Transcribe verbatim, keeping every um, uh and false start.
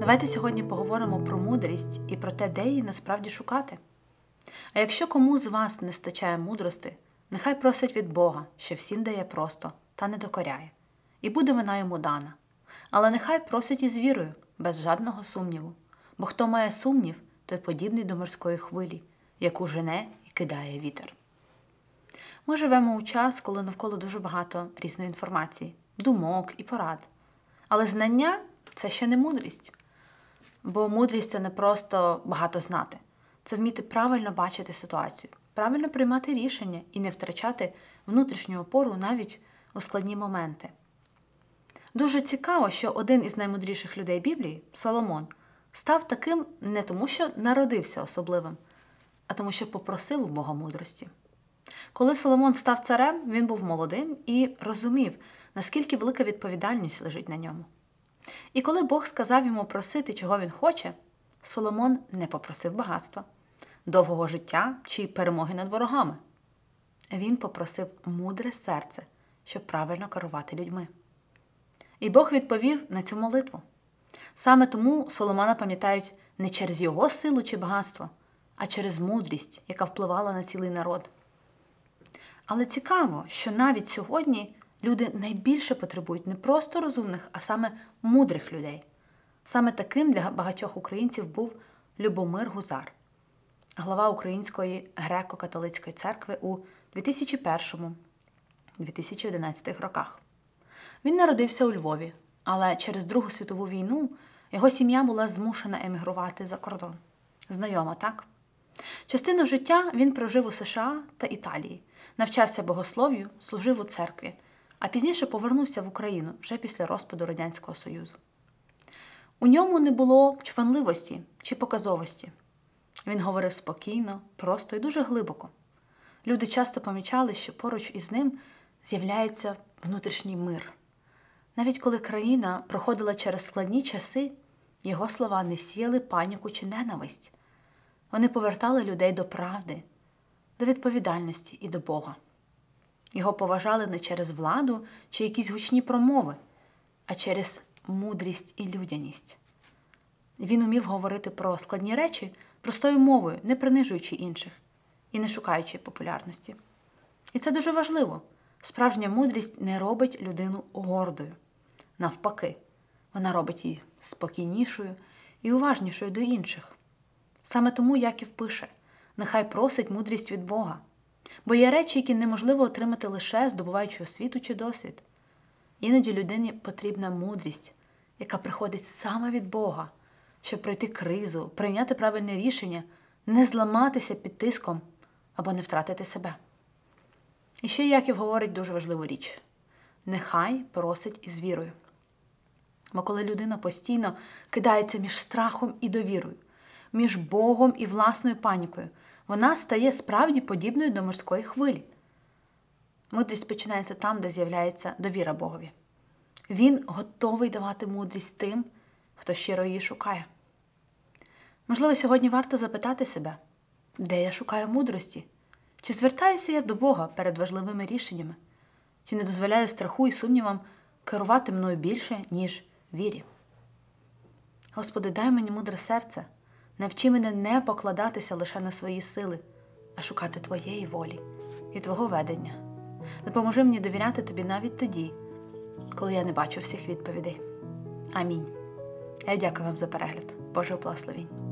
Давайте сьогодні поговоримо про мудрість і про те, де її насправді шукати. А якщо кому з вас не стачає мудрости, нехай просить від Бога, що всім дає просто та не докоряє, і буде вона йому дана. Але нехай просить із вірою, без жодного сумніву, бо хто має сумнів, той подібний до морської хвилі, яку жене і кидає вітер. Ми живемо у час, коли навколо дуже багато різної інформації, думок і порад. Але знання – це ще не мудрість. Бо мудрість – це не просто багато знати. Це вміти правильно бачити ситуацію, правильно приймати рішення і не втрачати внутрішню опору навіть у складні моменти. Дуже цікаво, що один із наймудріших людей Біблії, Соломон, став таким не тому, що народився особливим, а тому, що попросив у Бога мудрості. Коли Соломон став царем, він був молодим і розумів, наскільки велика відповідальність лежить на ньому. І коли Бог сказав йому просити, чого він хоче, Соломон не попросив багатства, довгого життя чи перемоги над ворогами. Він попросив мудре серце, щоб правильно керувати людьми. І Бог відповів на цю молитву. Саме тому Соломона пам'ятають не через його силу чи багатство, а через мудрість, яка впливала на цілий народ. Але цікаво, що навіть сьогодні люди найбільше потребують не просто розумних, а саме мудрих людей. Саме таким для багатьох українців був Любомир Гузар, глава Української греко-католицької церкви у дві тисячі першому - дві тисячі одинадцятому роках. Він народився у Львові, але через Другу світову війну його сім'я була змушена емігрувати за кордон. Знайомо, так? Частину життя він прожив у США та Італії, навчався богослов'ю, служив у церкві, а пізніше повернувся в Україну вже після розпаду Радянського Союзу. У ньому не було чванливості чи показовості. Він говорив спокійно, просто і дуже глибоко. Люди часто помічали, що поруч із ним з'являється внутрішній мир. Навіть коли країна проходила через складні часи, його слова не сіяли паніку чи ненависть. Вони повертали людей до правди, до відповідальності і до Бога. Його поважали не через владу чи якісь гучні промови, а через мудрість і людяність. Він умів говорити про складні речі простою мовою, не принижуючи інших і не шукаючи популярності. І це дуже важливо. Справжня мудрість не робить людину гордою. Навпаки, вона робить її спокійнішою і уважнішою до інших. Саме тому Яків пише: «Нехай просить мудрість від Бога». Бо є речі, які неможливо отримати лише здобуваючи освіту чи досвід. Іноді людині потрібна мудрість, яка приходить саме від Бога, щоб пройти кризу, прийняти правильне рішення, не зламатися під тиском або не втратити себе. І ще Яків говорить дуже важливу річ. Нехай просить із вірою. Бо коли людина постійно кидається між страхом і довірою, між Богом і власною панікою, вона стає справді подібною до морської хвилі. Мудрість починається там, де з'являється довіра Богові. Він готовий давати мудрість тим, хто щиро її шукає. Можливо, сьогодні варто запитати себе, де я шукаю мудрості? Чи звертаюся я до Бога перед важливими рішеннями? Чи не дозволяю страху і сумнівам керувати мною більше, ніж вірі? Господи, дай мені мудре серце. Навчи мене не покладатися лише на свої сили, а шукати Твоєї волі і Твого ведення. Допоможи мені довіряти Тобі навіть тоді, коли я не бачу всіх відповідей. Амінь. Я дякую вам за перегляд. Божого благословінь.